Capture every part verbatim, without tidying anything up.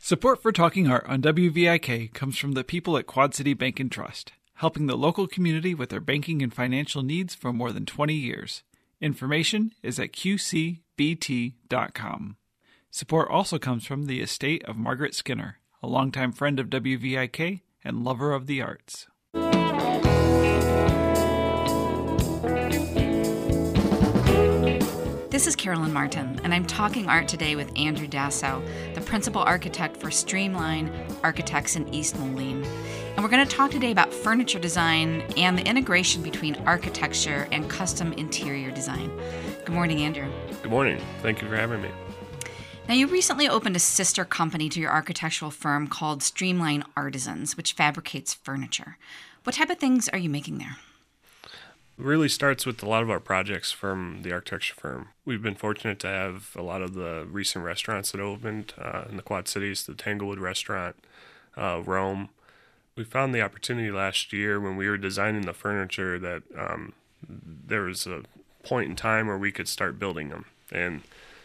Support for Talking Art on W V I K comes from the people at Quad City Bank and Trust, helping the local community with their banking and financial needs for more than twenty years. Information is at q c b t dot com. Support also comes from the estate of Margaret Skinner, a longtime friend of W V I K and lover of the arts. This is Carolyn Martin, and I'm talking art today with Andrew Dasso, the principal architect for Streamline Architects in East Moline. And we're going to talk today about furniture design and the integration between architecture and custom interior design. Good morning, Andrew. Good morning. Thank you for having me. Now, you recently opened a sister company to your architectural firm called Streamline Artisans, which fabricates furniture. What type of things are you making there? It really starts with a lot of our projects from the architecture firm. We've been fortunate to have a lot of the recent restaurants that opened uh, in the Quad Cities, the Tanglewood restaurant, uh, Rome. We found the opportunity last year when we were designing the furniture that um, there was a point in time where we could start building them. And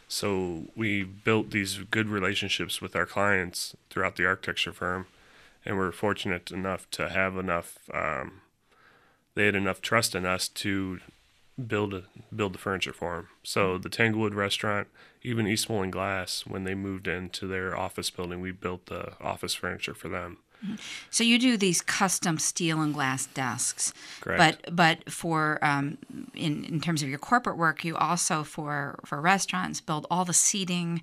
so we built these good relationships with our clients throughout the architecture firm, and we're fortunate enough to have enough um, they had enough trust in us to build a, build the furniture for them. So the Tanglewood restaurant, even East Moline Glass, when they moved into their office building, we built the office furniture for them. So you do these custom steel and glass desks. Correct. But but for um, in in terms of your corporate work, you also for for restaurants build all the seating.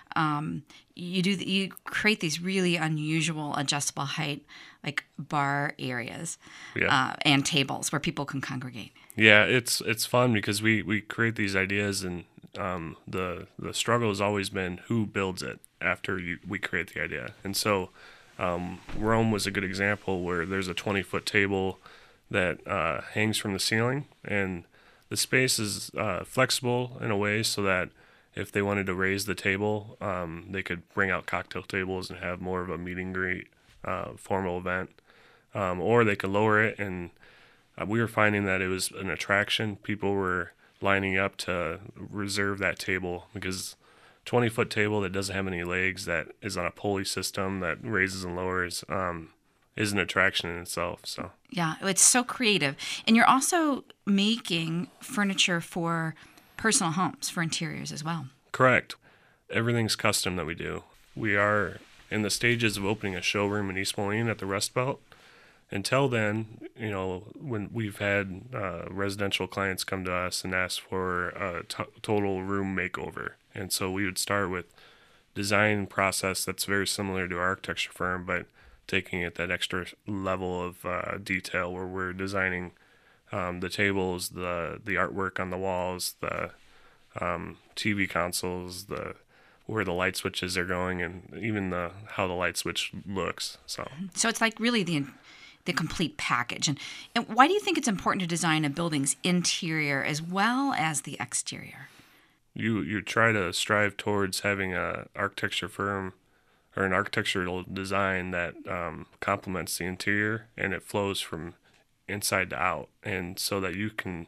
Um, you do you create these really unusual adjustable height, like bar areas, yeah. uh, and tables where people can congregate. Yeah, it's it's fun because we, we create these ideas, and um, the the struggle has always been who builds it after you, we create the idea. And so um, Rome was a good example where there's a twenty foot table that uh, hangs from the ceiling, and the space is uh, flexible in a way so that if they wanted to raise the table, um, they could bring out cocktail tables and have more of a meet and greet uh, formal event. Um, or they could lower it, and uh, we were finding that it was an attraction. People were lining up to reserve that table because twenty foot table that doesn't have any legs, that is on a pulley system that raises and lowers, um, is an attraction in itself. So yeah, it's so creative. And you're also making furniture for personal homes, for interiors as well. Correct. Everything's custom that we do. We are in the stages of opening a showroom in East Moline at the Rust Belt. Until then, you know, when we've had uh, residential clients come to us and ask for a t- total room makeover. And so we would start with design process that's very similar to our architecture firm, but taking it that extra level of uh, detail where we're designing Um, the tables, the the artwork on the walls, the um, T V consoles, the where the light switches are going, and even the how the light switch looks. So, so it's like really the the complete package. And, and why do you think it's important to design a building's interior as well as the exterior? You you try to strive towards having a architecture firm or an architectural design that um, complements the interior, and it flows from inside to out, and so that you can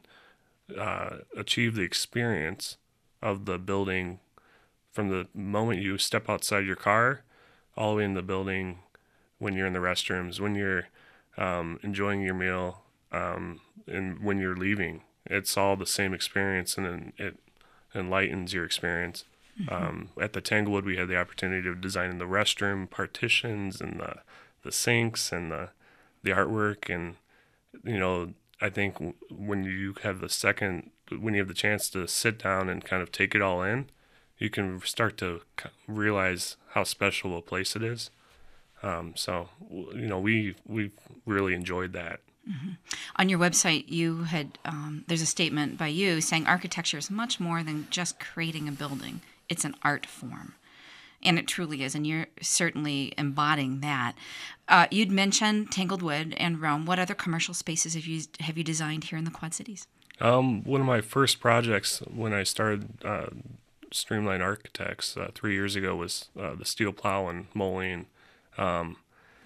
uh, achieve the experience of the building from the moment you step outside your car all the way in the building, when you're in the restrooms, when you're um, enjoying your meal, um, and when you're leaving. It's all the same experience, and it enlightens your experience. Mm-hmm. Um, at the Tanglewood, we had the opportunity of designing the restroom partitions and the the sinks and the the artwork. And you know, I think when you have the second, when you have the chance to sit down and kind of take it all in, you can start to realize how special a place it is. Um, so, you know, we we really enjoyed that. Mm-hmm. On your website, you had um, there's a statement by you saying architecture is much more than just creating a building; it's an art form. And it truly is, and you're certainly embodying that. Uh, you'd mentioned Tanglewood and Rome. What other commercial spaces have you have you designed here in the Quad Cities? Um, one of my first projects when I started uh, Streamline Architects uh, three years ago was uh, the Steel Plow in Moline. Um,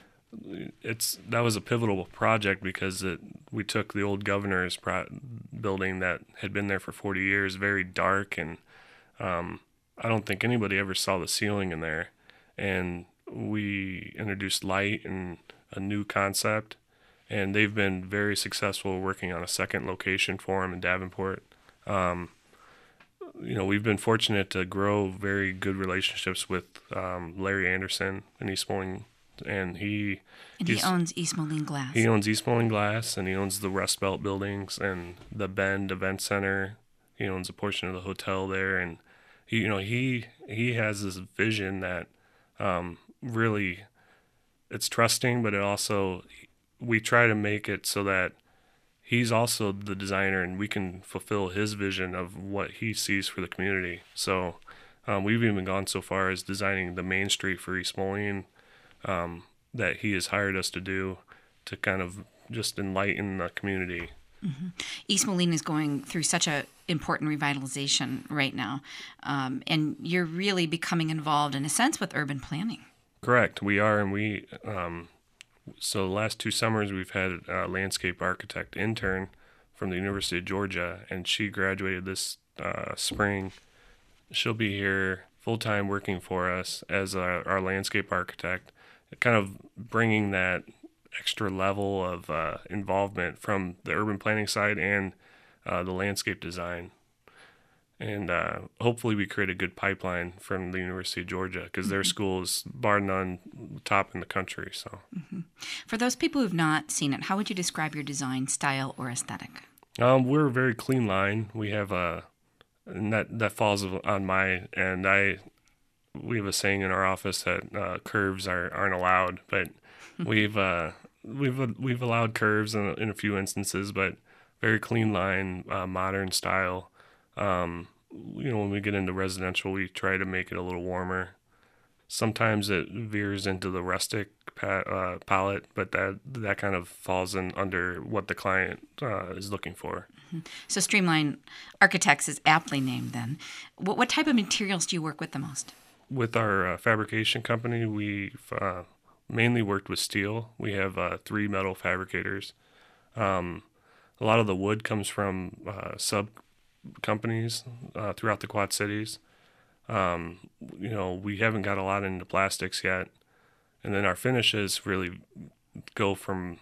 it's that was a pivotal project because it we took the old governor's pro- building that had been there for forty years, very dark, and um, I don't think anybody ever saw the ceiling in there. And we introduced light and a new concept, and they've been very successful working on a second location for them in Davenport. Um, you know, we've been fortunate to grow very good relationships with um, Larry Anderson in East Moline, and he and he owns East Moline Glass. He owns East Moline Glass, and he owns the Rust Belt buildings and the Bend Event Center. He owns a portion of the hotel there, and he, you know, he he has this vision that um, really it's trusting, but it also we try to make it so that he's also the designer, and we can fulfill his vision of what he sees for the community. So um, we've even gone so far as designing the main street for East Moline um, that he has hired us to do to kind of just enlighten the community. Mm-hmm. East Moline is going through such a important revitalization right now, um, and you're really becoming involved in a sense with urban planning. Correct, we are, and we um, so the last two summers we've had a landscape architect intern from the University of Georgia, and she graduated this uh, spring. She'll be here full time working for us as our, our landscape architect, kind of bringing that extra level of uh, involvement from the urban planning side and uh, the landscape design. And uh, hopefully we create a good pipeline from the University of Georgia, because mm-hmm. their school is bar none top in the country. So, mm-hmm. For those people who've not seen it, how would you describe your design style or aesthetic? Um, we're a very clean line. We have a, and that that falls on my end. I we have a saying in our office that uh, curves are aren't allowed, but we've uh, we've we've allowed curves in a, in a few instances, but very clean line, uh, modern style. Um, you know, when we get into residential, we try to make it a little warmer. Sometimes it veers into the rustic pa- uh, palette, but that that kind of falls in under what the client uh, is looking for. Mm-hmm. So Streamline Architects is aptly named then. What, what type of materials do you work with the most? With our uh, fabrication company, we've uh, mainly worked with steel. We have uh, three metal fabricators. Um, a lot of the wood comes from uh, sub companies uh, throughout the Quad Cities. Um, you know, we haven't got a lot into plastics yet. And then our finishes really go from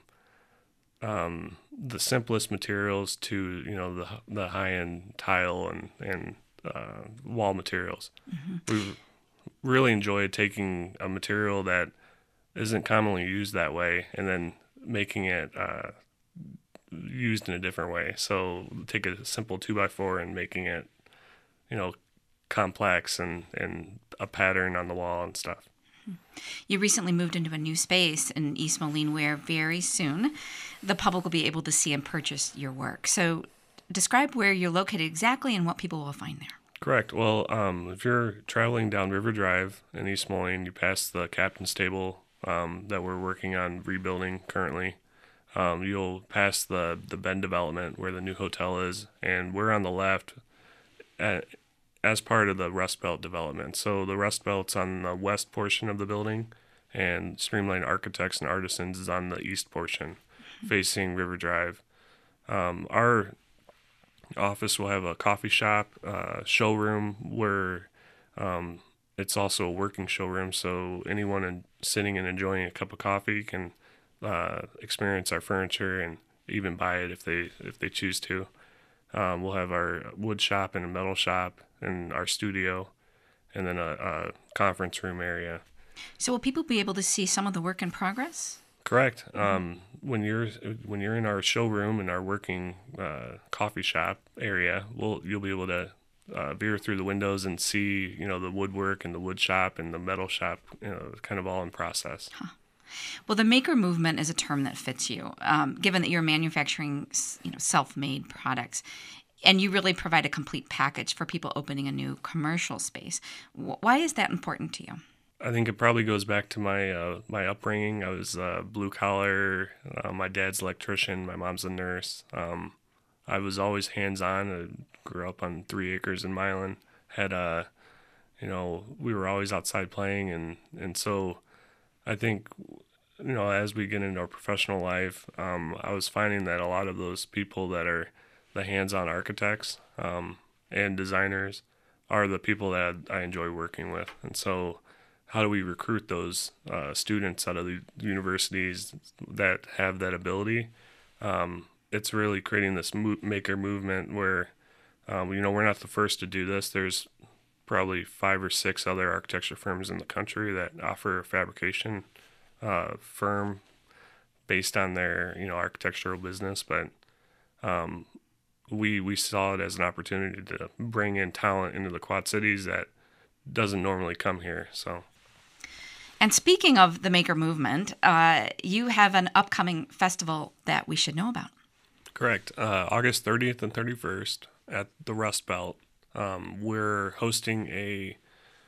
um, the simplest materials to, you know, the the high-end tile and, and uh, wall materials. Mm-hmm. We've really enjoyed taking a material that isn't commonly used that way and then making it uh, used in a different way. So take a simple two by four and making it, you know, complex and, and a pattern on the wall and stuff. You recently moved into a new space in East Moline where very soon the public will be able to see and purchase your work. So describe where you're located exactly and what people will find there. Correct. Well, um, if you're traveling down River Drive in East Moline, you pass the captain's table um, that we're working on rebuilding currently. Um, you'll pass the, the Bend development where the new hotel is, and we're on the left at, as part of the Rust Belt development. So the Rust Belt's on the west portion of the building, and Streamline Architects and Artisans is on the east portion, mm-hmm. facing River Drive. Um, our office will have a coffee shop, uh, showroom where um, it's also a working showroom, so anyone in, sitting and enjoying a cup of coffee can uh, experience our furniture and even buy it if they if they choose to. Um, we'll have our wood shop and a metal shop and our studio, and then a, a conference room area. So will people be able to see some of the work in progress? Correct. Mm-hmm. Um, when you're when you're in our showroom and our working uh, coffee shop area, we'll you'll be able to uh, veer through the windows and see, you know, the woodwork and the wood shop and the metal shop, you know, kind of all in process. Huh. Well, the maker movement is a term that fits you, um, given that you're manufacturing, you know, self-made products, and you really provide a complete package for people opening a new commercial space. Why is that important to you? I think it probably goes back to my uh, my upbringing. I was uh, blue collar. Uh, my dad's an electrician. My mom's a nurse. Um, I was always hands-on. I grew up on three acres in Milan. Had uh, you know, we were always outside playing, and and so. I think, you know, as we get into our professional life, um, I was finding that a lot of those people that are the hands-on architects um, and designers are the people that I enjoy working with. And so how do we recruit those uh, students out of the universities that have that ability? Um, it's really creating this mo- maker movement where, um, you know, we're not the first to do this. There's probably five or six other architecture firms in the country that offer a fabrication uh, firm based on their, you know, architectural business. But um, we we saw it as an opportunity to bring in talent into the Quad Cities that doesn't normally come here. So. And speaking of the maker movement, uh, you have an upcoming festival that we should know about. Correct. Uh, August thirtieth and thirty-first at the Rust Belt. Um, we're hosting a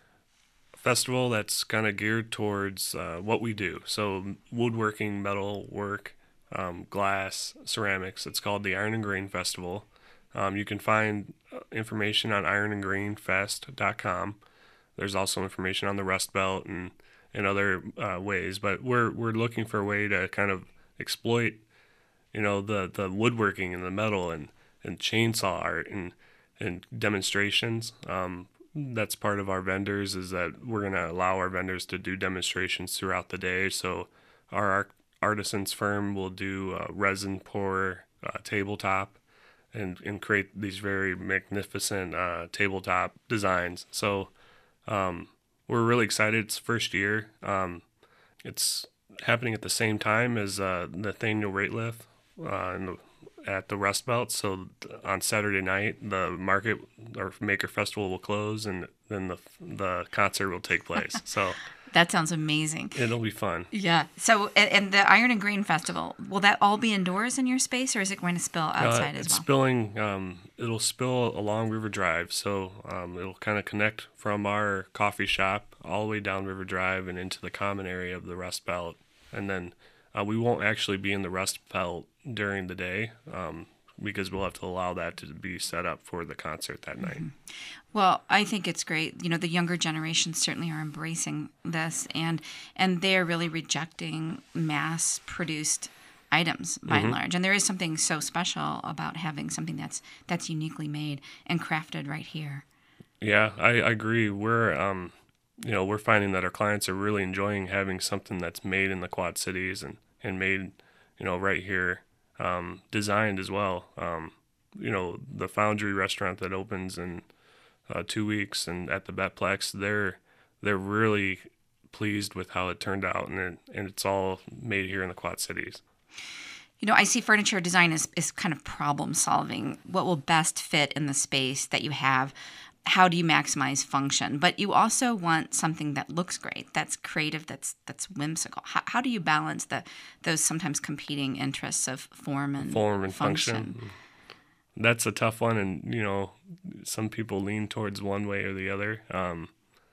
festival that's kind of geared towards uh, what we do. So woodworking, metal work, um, glass, ceramics. It's called the Iron and Grain Festival. Um, you can find information on iron and grain fest dot com. There's also information on the Rust Belt and in other uh, ways, but we're we're looking for a way to kind of exploit, you know, the, the woodworking and the metal and, and chainsaw art and and demonstrations. Um, that's part of our vendors is that we're going to allow our vendors to do demonstrations throughout the day. So our art- artisans firm will do uh, resin pour uh, tabletop and and create these very magnificent uh, tabletop designs. So um, we're really excited. It's the first year. Um, it's happening at the same time as uh, Nathaniel Rateliff uh, in the, at the Rust Belt. So on Saturday night, the market or Maker Festival will close, and then the the concert will take place. So That sounds amazing. it'll be fun. Yeah. So, and, and the Iron and Grain Festival, will that all be indoors in your space, or is it going to spill outside uh, as it's well? spilling. Um, it'll spill along River Drive, so um, it'll kind of connect from our coffee shop all the way down River Drive and into the common area of the Rust Belt, and then uh, we won't actually be in the Rust Belt during the day um, because we'll have to allow that to be set up for the concert that night. Well, I think it's great. You know, the younger generations certainly are embracing this, and and they're really rejecting mass-produced items by and large. And there is something so special about having something that's that's uniquely made and crafted right here. Yeah, I, I agree. We're um, you know, we're finding that our clients are really enjoying having something that's made in the Quad Cities and, and made, you know, right here, um, designed as well. Um, you know, the Foundry restaurant that opens in uh, two weeks and at the Betplex, they're they're really pleased with how it turned out, and it, and it's all made here in the Quad Cities. You know, I see furniture design as, as kind of problem solving. What will best fit in the space that you have? How do you maximize function? But you also want something that looks great, that's creative, that's that's whimsical. How, how do you balance the those sometimes competing interests of form and Form and function? function. That's a tough one, and you know, some people lean towards one way or the other. Um,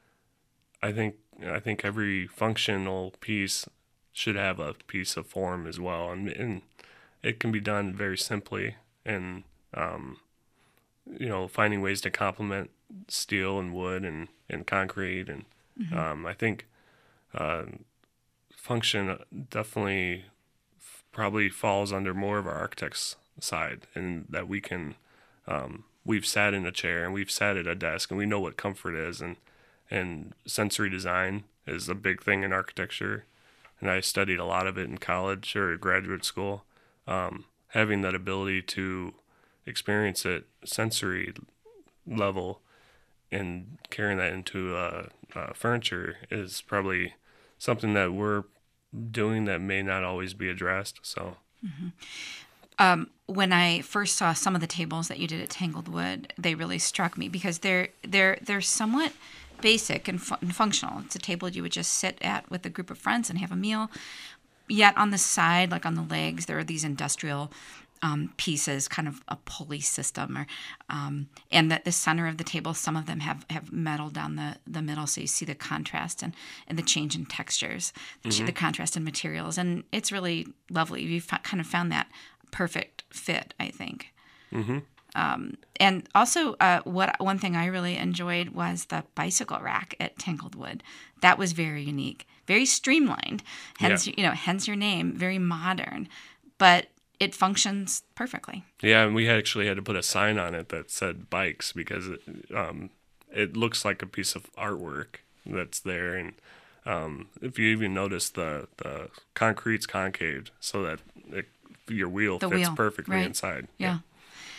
I think I think every functional piece should have a piece of form as well, and, and it can be done very simply, and um, you know, finding ways to complement steel and wood and, and concrete, and mm-hmm. um, I think uh, function definitely f- probably falls under more of our architect's side, and that we can um, we've sat in a chair and we've sat at a desk and we know what comfort is, and and sensory design is a big thing in architecture, and I studied a lot of it in college or graduate school. Um, having that ability to experience it sensory level and carrying that into uh, uh, furniture is probably something that we're doing that may not always be addressed. So. Mm-hmm. Um, when I first saw some of the tables that you did at Tangled Wood, they really struck me because they're they're they're somewhat basic and, fu- and functional. It's a table you would just sit at with a group of friends and have a meal. Yet on the side, like on the legs, there are these industrial um, pieces, kind of a pulley system, or um, and at the center of the table, some of them have, have metal down the, the middle, so you see the contrast and, and the change in textures, mm-hmm. the contrast in materials, and it's really lovely. You've kind of found that perfect fit, I think. Mm-hmm. Um, and also, uh, what one thing I really enjoyed was the bicycle rack at Tangled Wood. That was very unique, very streamlined. Hence, yeah. you know, hence your name. Very modern, but it functions perfectly. Yeah, and we actually had to put a sign on it that said bikes because it, um, it looks like a piece of artwork, that's there. And um, if you even notice, the, the concrete's concave so that it, your wheel The fits wheel, perfectly right. inside. Yeah. yeah.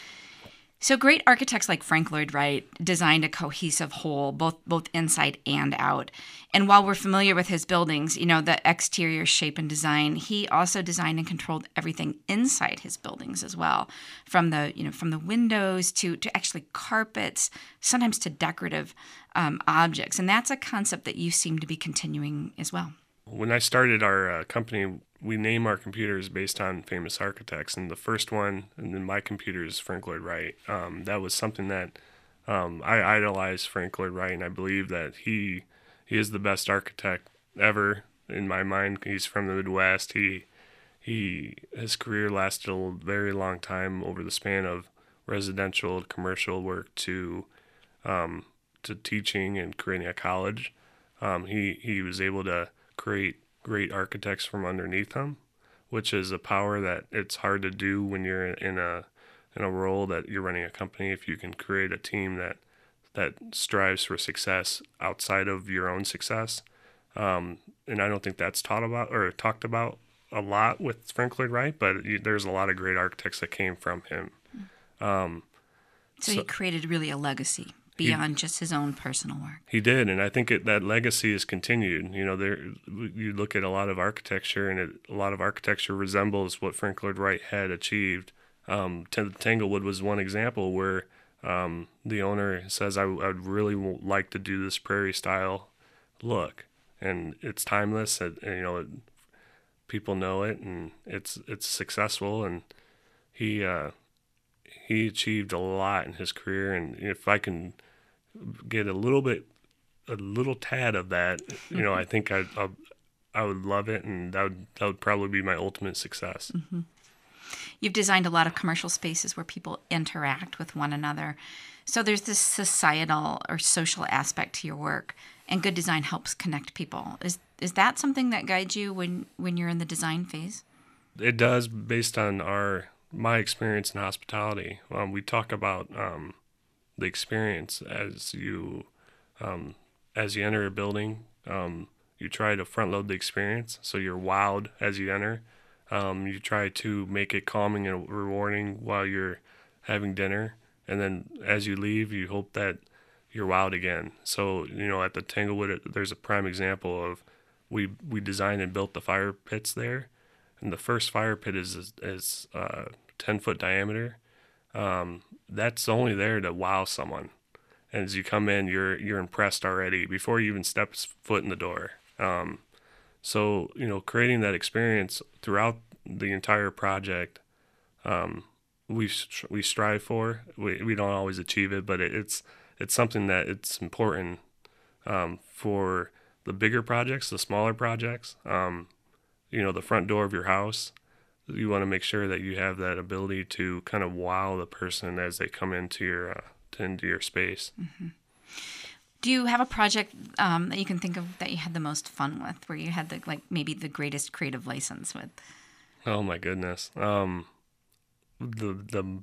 So great architects like Frank Lloyd Wright designed a cohesive whole, both both inside and out. And while we're familiar with his buildings, you know, the exterior shape and design, he also designed and controlled everything inside his buildings as well, from the you know from the windows to to actually carpets, sometimes to decorative um, objects. And that's a concept that you seem to be continuing as well. When I started our uh, company, we name our computers based on famous architects, and the first one in my computer is Frank Lloyd Wright. Um, that was something that um, I idolized Frank Lloyd Wright, and I believe that he he is the best architect ever in my mind. He's from the Midwest. He he his career lasted a very long time over the span of residential, commercial work to um, to teaching and creating a college. Um, he he was able to create great architects from underneath him, which is a power that it's hard to do when you're in a in a role that you're running a company. If you can create a team that that strives for success outside of your own success, um, and I don't think that's taught about or talked about a lot with Frank Lloyd Wright, but you, there's a lot of great architects that came from him. Um, So, so he created really a legacy beyond he, just his own personal work. He did, and I think it, that legacy is continued. You know, there you look at a lot of architecture, and it, a lot of architecture resembles what Frank Lloyd Wright had achieved. Um, Tanglewood was one example where um, the owner says, I would really like to do this prairie-style look, and it's timeless, and, and you know, it, people know it, and it's it's successful, and he uh, he achieved a lot in his career, and if I can get a little bit, a little tad of that, you know, I think I I, I would love it, and that would that would probably be my ultimate success. Mm-hmm. You've designed a lot of commercial spaces where people interact with one another, so there's this societal or social aspect to your work, and good design helps connect people. Is is that something that guides you when when you're in the design phase? It does, based on our my experience in hospitality. Um, we talk about um, the experience as you um, as you enter a building. Um, you try to front load the experience, so you're wowed as you enter. Um, you try to make it calming and rewarding while you're having dinner, and then as you leave, you hope that you're wowed again. So, you know, at the Tanglewood, there's a prime example of we we designed and built the fire pits there, and the first fire pit is is uh, ten foot diameter. Um, that's only there to wow someone, and as you come in, you're you're impressed already before you even step foot in the door. Um, so, you know, creating that experience throughout the entire project, um, we we strive for. We we don't always achieve it, but it, it's it's something that it's important um, for the bigger projects, the smaller projects. Um, you know, the front door of your house. You want to make sure that you have that ability to kind of wow the person as they come into your uh, into your space. Mm-hmm. Do you have a project um, that you can think of that you had the most fun with, where you had the like maybe the greatest creative license with? Oh my goodness, um, the the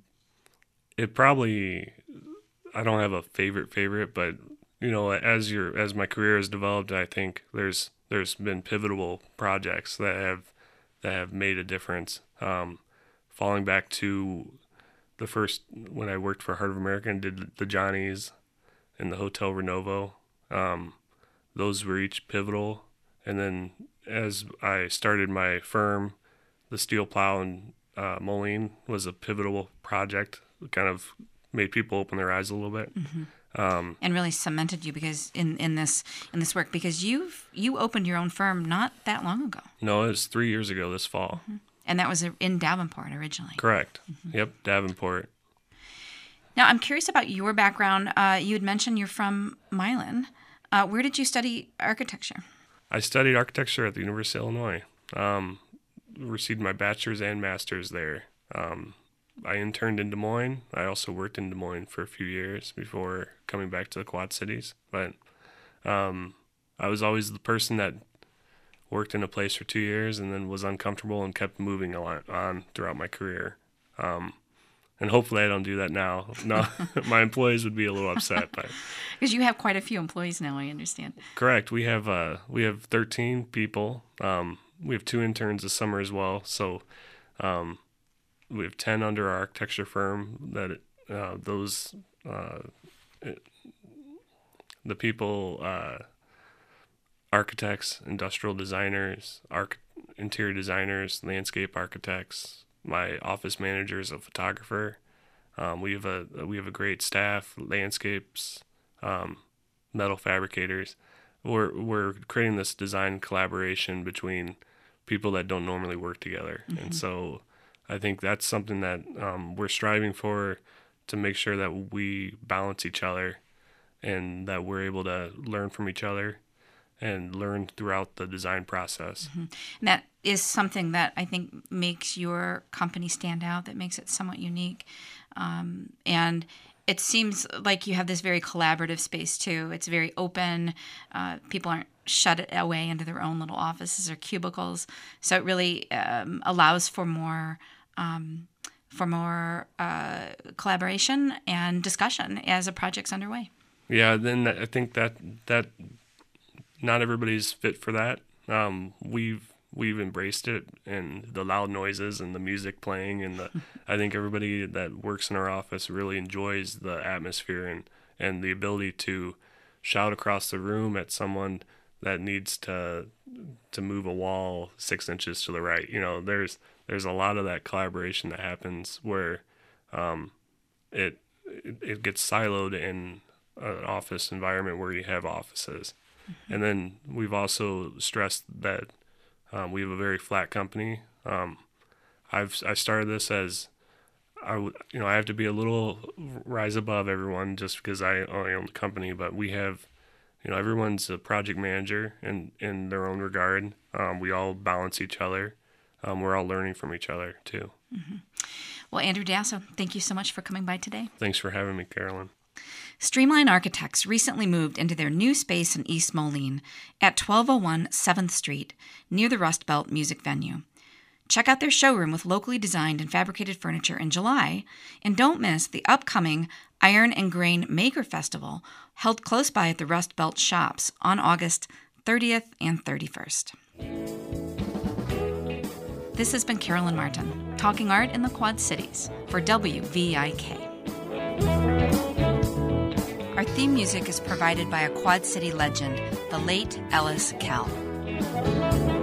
it probably I don't have a favorite favorite, but you know, as your as my career has developed, I think there's there's been pivotal projects that have that have made a difference. Um, falling back to the first when I worked for Heart of America and did the Johnnies and the Hotel Renovo, um, those were each pivotal. And then as I started my firm, the Steel Plow in uh, Moline was a pivotal project. It kind of made people open their eyes a little bit. Mm-hmm. Um, and really cemented you because in, in this in this work because you've you opened your own firm not that long ago. No, it was three years ago this fall. Mm-hmm. And that was in Davenport originally. Correct. Mm-hmm. Yep, Davenport. Now, I'm curious about your background. Uh, you had mentioned you're from Milan. Uh, where did you study architecture? I studied architecture at the University of Illinois. Um, received my bachelor's and master's there. Um, I interned in Des Moines. I also worked in Des Moines for a few years before coming back to the Quad Cities. But um, I was always the person that worked in a place for two years and then was uncomfortable and kept moving on throughout my career. Um, And hopefully I don't do that now. No, my employees would be a little upset. But because you have quite a few employees now, I understand. Correct. We have uh, we have thirteen people. Um, we have two interns this summer as well. So um, we have ten under our architecture firm. That uh, those uh, it, the people, uh, architects, industrial designers, arch- interior designers, landscape architects. My office manager is a photographer. Um, we have a we have a great staff, landscapes, um, metal fabricators. We're we're creating this design collaboration between people that don't normally work together, mm-hmm. and so I think that's something that um, we're striving for, to make sure that we balance each other, and that we're able to learn from each other and learn throughout the design process. Mm-hmm. And that is something that I think makes your company stand out, that makes it somewhat unique. Um, and it seems like you have this very collaborative space too. It's very open. Uh, people aren't shut away into their own little offices or cubicles. So it really um, allows for more um, for more uh, collaboration and discussion as a project's underway. Yeah, then I think that that not everybody's fit for that. Um, we've we've embraced it, and the loud noises and the music playing, and the I think everybody that works in our office really enjoys the atmosphere and, and the ability to shout across the room at someone that needs to to move a wall six inches to the right. You know, there's there's a lot of that collaboration that happens where um, it, it it gets siloed in an office environment where you have offices. Mm-hmm. And then we've also stressed that um, we have a very flat company. Um, I've I started this as I w- you know I have to be a little rise above everyone just because I own the company, but we have you know everyone's a project manager in in their own regard. Um, we all balance each other. Um, we're all learning from each other too. Mm-hmm. Well, Andrew Dasso, thank you so much for coming by today. Thanks for having me, Carolyn. Streamline Architects recently moved into their new space in East Moline at twelve oh one seventh Street, near the Rust Belt Music Venue. Check out their showroom with locally designed and fabricated furniture in July, and don't miss the upcoming Iron and Grain Maker Festival, held close by at the Rust Belt Shops on August thirtieth and thirty-first. This has been Carolyn Martin, talking art in the Quad Cities for W V I K. Our theme music is provided by a Quad City legend, the late Ellis Kell.